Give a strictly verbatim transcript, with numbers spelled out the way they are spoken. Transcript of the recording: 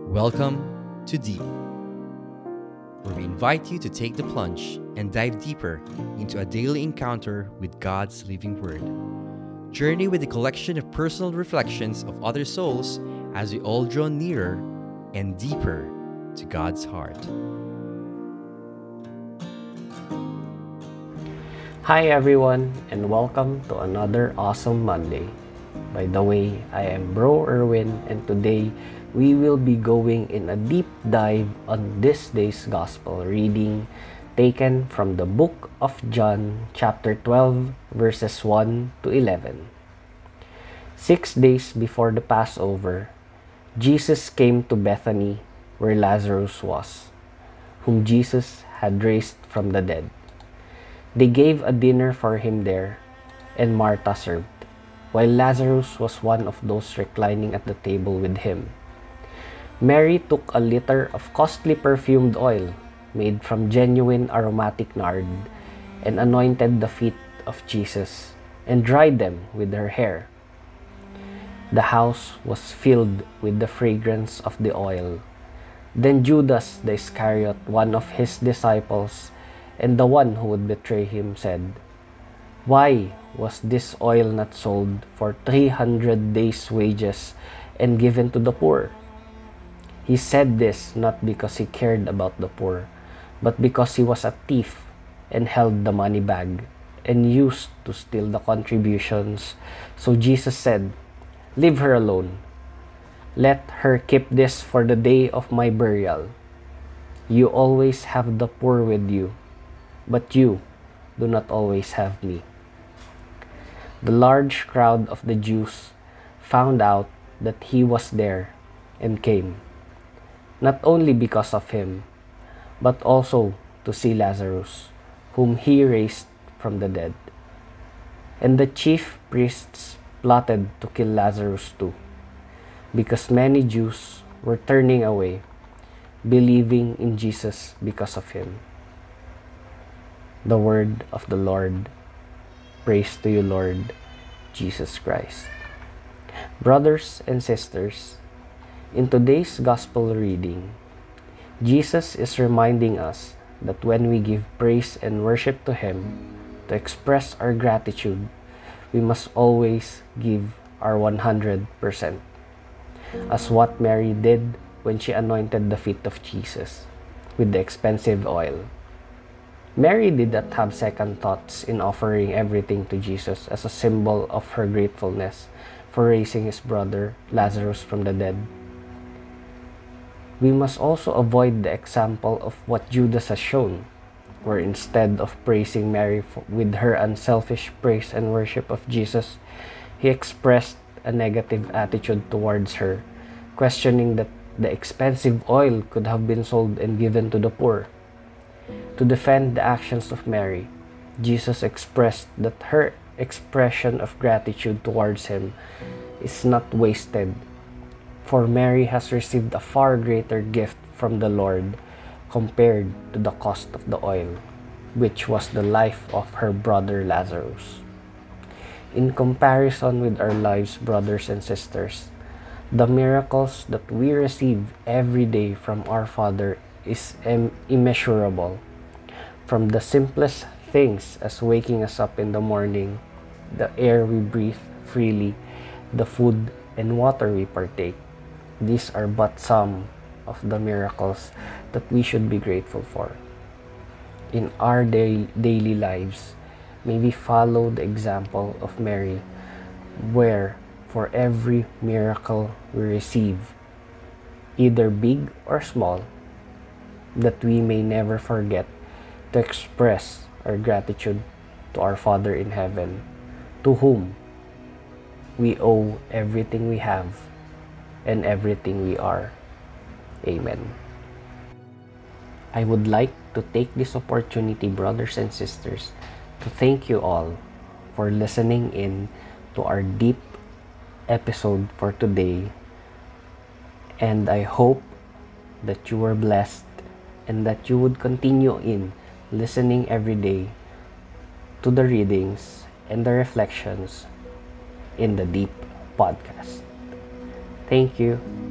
Welcome to Deep, where we invite you to take the plunge and dive deeper into a daily encounter with God's living Word. Journey with a collection of personal reflections of other souls as we all draw nearer and deeper to God's heart. Hi everyone, and welcome to another awesome Monday. By the way, I am Bro Erwin, and today we will be going in a deep dive on this day's gospel reading taken from the book of John, chapter twelve, verses one to eleven. Six days before the Passover, Jesus came to Bethany, where Lazarus was, whom Jesus had raised from the dead. They gave a dinner for him there, and Martha served, while Lazarus was one of those reclining at the table with him. Mary took a liter of costly perfumed oil made from genuine aromatic nard and anointed the feet of Jesus and dried them with her hair. The house was filled with the fragrance of the oil. Then Judas the Iscariot, one of his disciples, and the one who would betray him, said, "Why was this oil not sold for three hundred days' wages and given to the poor?" He said this not because he cared about the poor, but because he was a thief and held the money bag and used to steal the contributions. So Jesus said, "Leave her alone. Let her keep this for the day of my burial. You always have the poor with you, but you do not always have me." The large crowd of the Jews found out that he was there and came, not only because of him, but also to see Lazarus, whom he raised from the dead. And the chief priests plotted to kill Lazarus too, because many Jews were turning away, believing in Jesus because of him. The word of the Lord. Praise to you, Lord Jesus Christ. Brothers and sisters, in today's gospel reading, Jesus is reminding us that when we give praise and worship to Him, to express our gratitude, we must always give our one hundred percent, as what Mary did when she anointed the feet of Jesus with the expensive oil. Mary did not have second thoughts in offering everything to Jesus as a symbol of her gratefulness for raising his brother Lazarus from the dead. We must also avoid the example of what Judas has shown, where instead of praising Mary with her unselfish praise and worship of Jesus, he expressed a negative attitude towards her, questioning that the expensive oil could have been sold and given to the poor. To defend the actions of Mary, Jesus expressed that her expression of gratitude towards him is not wasted, for Mary has received a far greater gift from the Lord compared to the cost of the oil, which was the life of her brother Lazarus. In comparison with our lives, brothers and sisters, the miracles that we receive every day from our Father is im- immeasurable. From the simplest things as waking us up in the morning, the air we breathe freely, the food and water we partake. These are but some of the miracles that we should be grateful for. In our day- daily lives, may we follow the example of Mary, where for every miracle we receive, either big or small, that we may never forget to express our gratitude to our Father in heaven, to whom we owe everything we have and everything we are. Amen. I would like to take this opportunity, brothers and sisters, to thank you all for listening in to our deep episode for today. And I hope that you were blessed and that you would continue in listening every day to the readings and the reflections in the Deep podcast. Thank you.